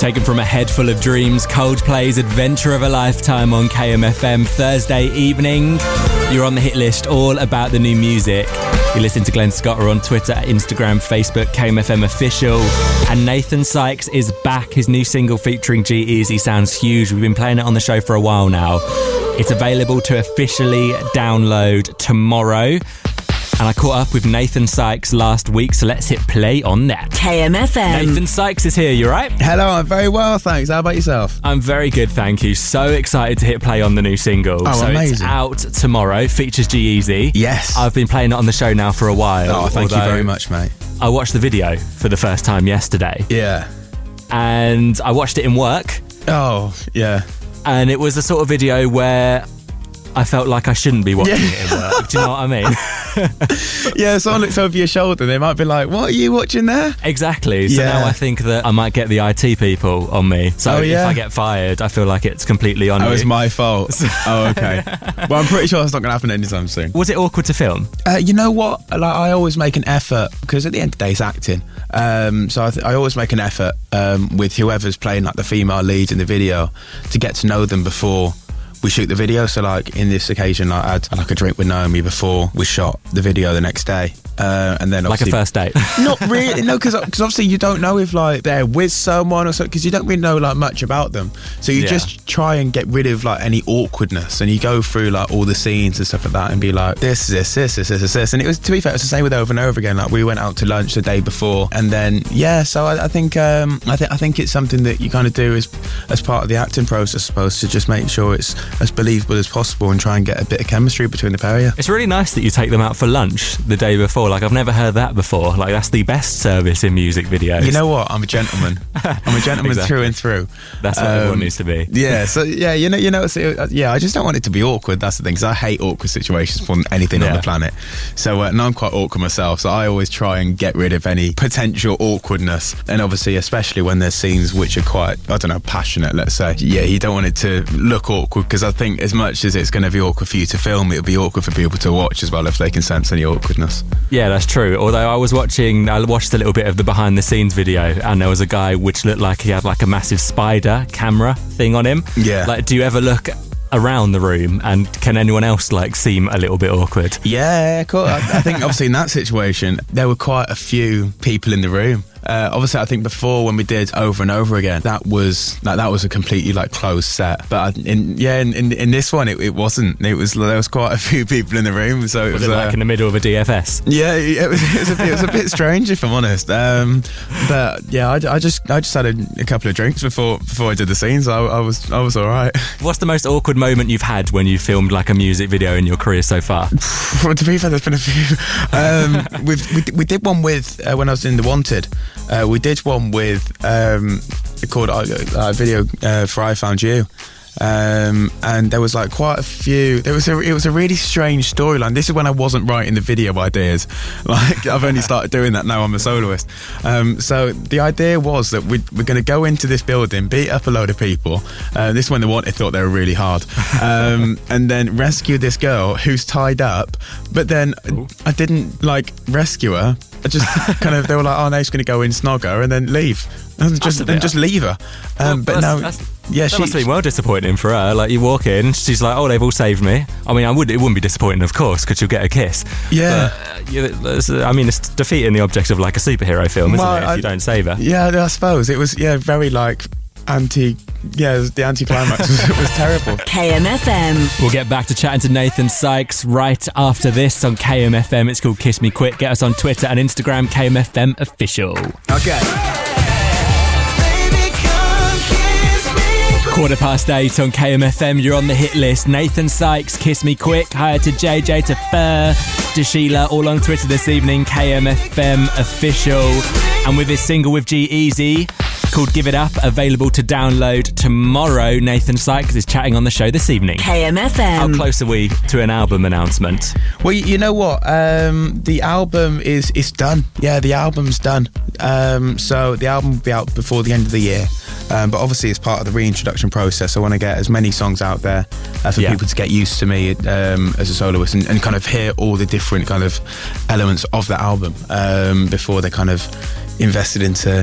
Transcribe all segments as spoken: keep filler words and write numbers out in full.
Taken from A Head Full of Dreams, Coldplay's Adventure of a Lifetime on K M F M Thursday evening. You're on the hit list, all about the new music. You listen to Glenn Scotter on Twitter, Instagram, Facebook, K M F M Official. And Nathan Sykes is back. His new single featuring G-Eazy sounds huge. We've been playing it on the show for a while now. It's available to officially download tomorrow. And I caught up with Nathan Sykes last week, so let's hit play on that. K M F M. Nathan Sykes is here, you right? Hello, I'm very well, thanks. How about yourself? I'm very good, thank you. So excited to hit play on the new single. Oh, so amazing. It's out tomorrow, features G-Eazy. Yes. I've been playing it on the show now for a while. Oh, thank you very much, mate. I watched the video for the first time yesterday. Yeah. And I watched it in work. Oh, yeah. And it was the sort of video where I felt like I shouldn't be watching Yeah. it in work. Do you know what I mean? Yeah, someone looks over your shoulder, they might be like, what are you watching there? Exactly. So Yeah. now I think that I might get the I T people on me. So Oh, yeah? if I get fired, I feel like it's completely on Oh, you. it's my fault. Oh, okay. Well, I'm pretty sure that's not going to happen anytime soon. Was it awkward to film? Uh, you know what? Like, I always make an effort, because at the end of the day, it's acting. Um, so I, th- I always make an effort um, with whoever's playing like the female lead in the video to get to know them before we shoot the video. So like in this occasion, like, I had like a drink with Naomi before we shot the video the next day. Uh, and then Like a first date? Not really, no, because obviously you don't know if like they're with someone or something, because you don't really know like much about them. So you Yeah. just try and get rid of like any awkwardness, and you go through like all the scenes and stuff like that, and be like, this, this, this, this, this, this. And it was, to be fair, it was the same with over and over again. Like we went out to lunch the day before, and then yeah. So I, I think um, I think I think it's something that you kind of do as as part of the acting process, I suppose, to just make sure it's as believable as possible and try and get a bit of chemistry between the pair of you. It's really nice that you take them out for lunch the day before. Like, I've never heard that before. Like, that's the best service in music videos. You know what? I'm a gentleman. I'm a gentleman Exactly. through and through. That's what Um, everyone needs to be. Yeah, so yeah, you know, you know, so, yeah. I just don't want it to be awkward. That's the thing, because I hate awkward situations more than anything on Yeah. the planet. So, uh, and I'm quite awkward myself. So I always try and get rid of any potential awkwardness. And obviously, especially when there's scenes which are quite, I don't know, passionate. Let's say, yeah, you don't want it to look awkward, because I think as much as it's going to be awkward for you to film, it'll be awkward for people to watch as well if they can sense any awkwardness. Yeah, that's true. Although I was watching, I watched a little bit of the behind the scenes video, and there was a guy which looked like he had like a massive spider camera thing on him. Yeah. Like, do you ever look around the room, and can anyone else like seem a little bit awkward? Yeah, cool. I, I think obviously in that situation, there were quite a few people in the room. Uh, obviously, I think before when we did Over and Over Again, that was like that was a completely like closed set. But I, in yeah, in, in in this one, it, it wasn't. It was there was quite a few people in the room, so it Was was, it uh, like in the middle of a D F S? yeah, it was it was, a bit, it was a bit strange if I'm honest. Um, but yeah, I, I just I just had a, a couple of drinks before before I did the scenes. I, I was I was all right. What's the most awkward moment you've had when you filmed like a music video in your career so far? Well, to be fair, there's been a few. Um, we've, we we did one with uh, when I was in The Wanted. Uh, we did one with um, called uh, uh, video uh, for I Found You. Um, and there was like quite a few. There was a, it was a really strange storyline. This is when I wasn't writing the video ideas. Like I've only started doing that now. I'm a soloist. Um, so the idea was that we, we're going to go into this building, beat up a load of people. Uh, this is when the Wanted thought they were really hard, um, and then rescue this girl who's tied up. But then Ooh. I didn't like rescue her. I just kind of they were like, oh no, she's going to go in, snog her, and then leave, and just a bit- and just leave her. Um, Well, but that's- no, that's- yeah, That she. must have been well disappointing for her. Like, you walk in, she's like, "Oh, they've all saved me." I mean, I would. It wouldn't be disappointing, of course, because you'll get a kiss. Yeah. But, uh, you, it's, uh, I mean, it's defeating the object of like a superhero film, isn't Well, it? If I- you don't save her. Yeah, I suppose it was. Yeah, very like anti. Yeah, the anti-climax was, was terrible. K M F M. We'll get back to chatting to Nathan Sykes right after this on K M F M. It's called Kiss Me Quick. Get us on Twitter and Instagram, K M F M Official. Okay. Quarter past eight on K M F M. You're on the hit list. Nathan Sykes, Kiss Me Quick. Hi to J J, to Fur, to Sheila, all on Twitter this evening. K M F M Official. And with his single with G-Eazy called Give It Up, available to download tomorrow, Nathan Sykes is chatting on the show this evening. K M F M. How close are we to an album announcement? Well, you know what? Um, the album is is done. Yeah, the album's done. Um, so the album will be out before the end of the year. Um, but obviously, as part of the reintroduction process, I want to get as many songs out there uh, for Yeah. people to get used to me um, as a soloist and, and kind of hear all the different kind of elements of the album um, before they kind of invested into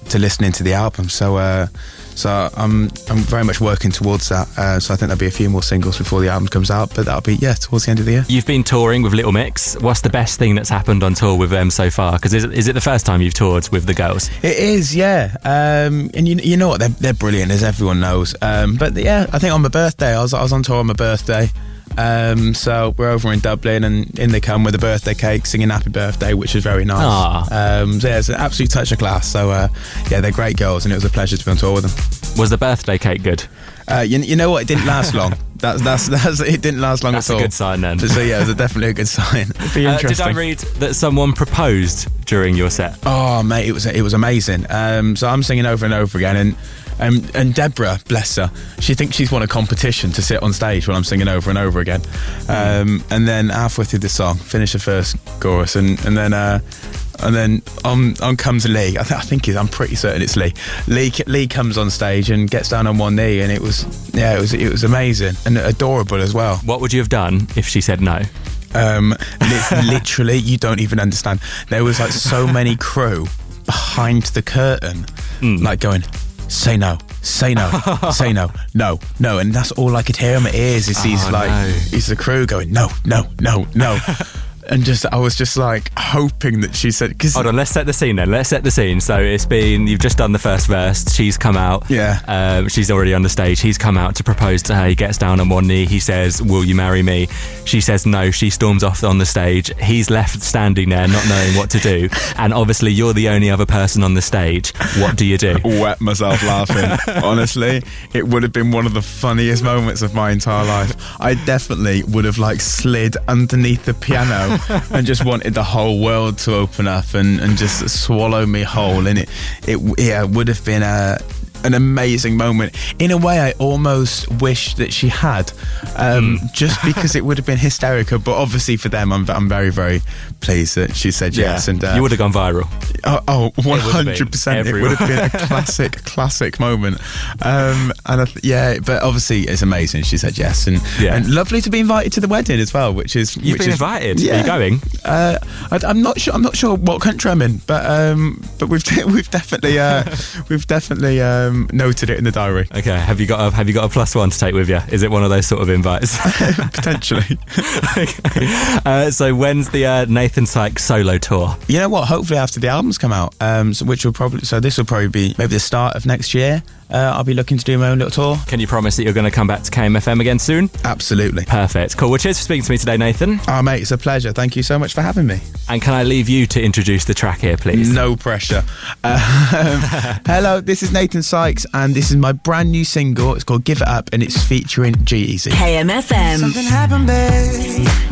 to listening to the album. So uh, so I'm I'm very much working towards that. Uh, so I think there'll be a few more singles before the album comes out, but that'll be yeah towards the end of the year. You've been touring with Little Mix. What's the best thing that's happened on tour with them so far? Because is, is it the first time you've toured with the girls? It is, yeah. Um, and you you know what, they're they're brilliant, as everyone knows. Um, but yeah, I think on my birthday, I was I was on tour on my birthday. Um, so we're over in Dublin, and in they come with a birthday cake, singing "Happy Birthday," which is very nice. Um, so yeah, it's an absolute touch of class. So uh, yeah, they're great girls, and it was a pleasure to be on tour with them. Was the birthday cake good? Uh, you, you know what? It didn't last long. That's that's that's it. Didn't last long that's at all. That's a good sign then. So yeah, it was definitely a good sign. It'd be uh, interesting. Did I read that someone proposed during your set? Oh mate, it was it was amazing. Um, so I'm singing over and over again, and. Um, and Deborah, bless her, she thinks she's won a competition to sit on stage while I'm singing over and over again. Um, and then halfway through the song, finish the first chorus, and and then uh, and then on on comes Lee. I, th- I think he's, I'm pretty certain it's Lee. Lee. Lee comes on stage and gets down on one knee, and it was yeah, it was it was amazing and adorable as well. What would you have done if she said no? Um, li- literally, you don't even understand. There was like so many crew behind the curtain, mm. like going. Say no, say no, say no, no, no. And that's all I could hear in my ears is these, oh, like, no. It's the crew going, no, no, no, no. And just, I was just like hoping that she said. Cause Hold on, let's set the scene then. Let's set the scene. So it's been, you've just done the first verse. She's come out. Yeah. Um, she's already on the stage. He's come out to propose to her. He gets down on one knee. He says, "Will you marry me?" She says no. She storms off on the stage. He's left standing there, not knowing what to do. And obviously, you're the only other person on the stage. What do you do? Wet myself laughing. Honestly, it would have been one of the funniest moments of my entire life. I definitely would have like slid underneath the piano. And just wanted the whole world to open up and, and just swallow me whole. And it, it yeah, would have been a, an amazing moment. In a way, I almost wish that she had, um, mm. just because it would have been hysterical. But obviously for them, I'm, I'm very, very pleased that she said yeah. yes. And uh, you would have gone viral. Oh, oh one hundred percent. It would have been a classic, classic moment. Um, and I th- yeah, but obviously it's amazing. She said yes, and yeah. and lovely to be invited to the wedding as well. Which is you've which been is, invited. Yeah. Are you going? Uh, I, I'm not sure. I'm not sure what country I'm in, but um, but we've we've definitely uh, we've definitely um, noted it in the diary. Okay. Have you got a, have you got a plus one to take with you? Is it one of those sort of invites? Potentially. Okay. Uh, so when's the uh, Nathan Sykes solo tour? You know what? Hopefully after the albums come out, um, so which will probably so this will probably be maybe the start of next year. Uh, I'll be looking to do my own little tour. Can you promise that you're going to come back to K M F M again soon? Absolutely. Perfect. Cool. Well, cheers for speaking to me today, Nathan. Oh, mate, it's a pleasure. Thank you so much for having me. And can I leave you to introduce the track here, please? No pressure. Um, hello, this is Nathan Sykes, and this is my brand new single. It's called Give It Up, and it's featuring G-Eazy. K M F M. Something happened, babe.